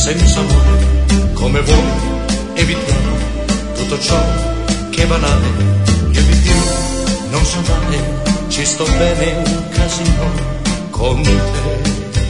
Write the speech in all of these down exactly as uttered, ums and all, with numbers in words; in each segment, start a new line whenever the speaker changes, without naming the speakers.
senza amore, come vuoi, evitiamo tutto ciò che è banale. Io di più non so male, ci sto bene un casino con te.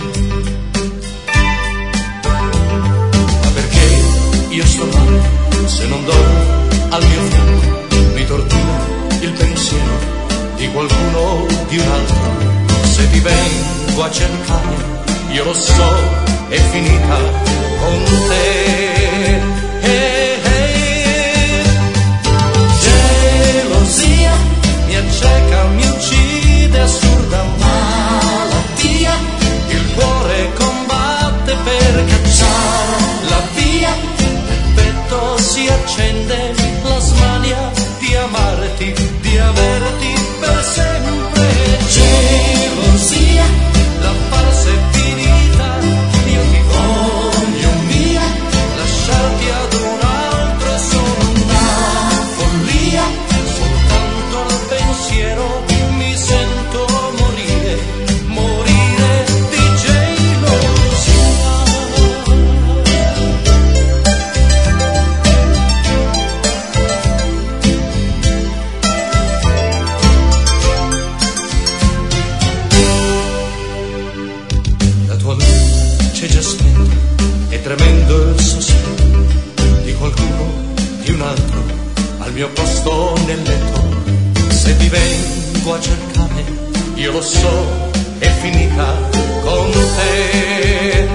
Ma perché io sto male se non dormo al mio fianco? Mi tortura il pensiero di qualcuno, di un altro. Se ti vengo a cercare, io lo so, è finita con te. Hey, hey. Gelosia mi acceca, mi uccide, assurda malattia. Il cuore combatte per cacciarla via. Nel petto si accende la smania di amarti, di averti per sempre. Gelosia, la farsa è finita, io ti voglio via, lasciarti ad un altro è solo una follia, soltanto al pensiero mi sento morire, morire di gelosia. La tua luce già spenta, è tremendo il sospiro di qualcuno, di un altro, al mio posto nel letto. Se ti vengo a cercare, io lo so, è finita con te.